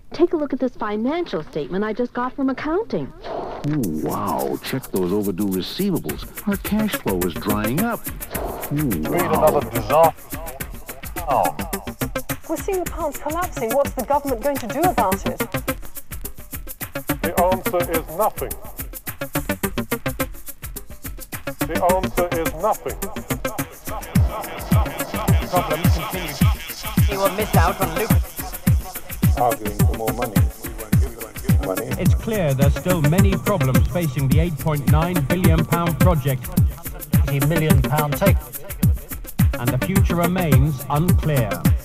Take a look at this financial statement I just got from accounting. Ooh, wow, check those overdue receivables. Our cash flow is drying up. Ooh, Read another disaster. Oh. We're seeing the pound collapsing. What's the government going to do about it? The answer is nothing. The answer is nothing. Problems continue. You will miss out on loot. Arguing for more money. Money. It's clear there's still many problems facing the £8.9 billion project. £80 million take. And the future remains unclear.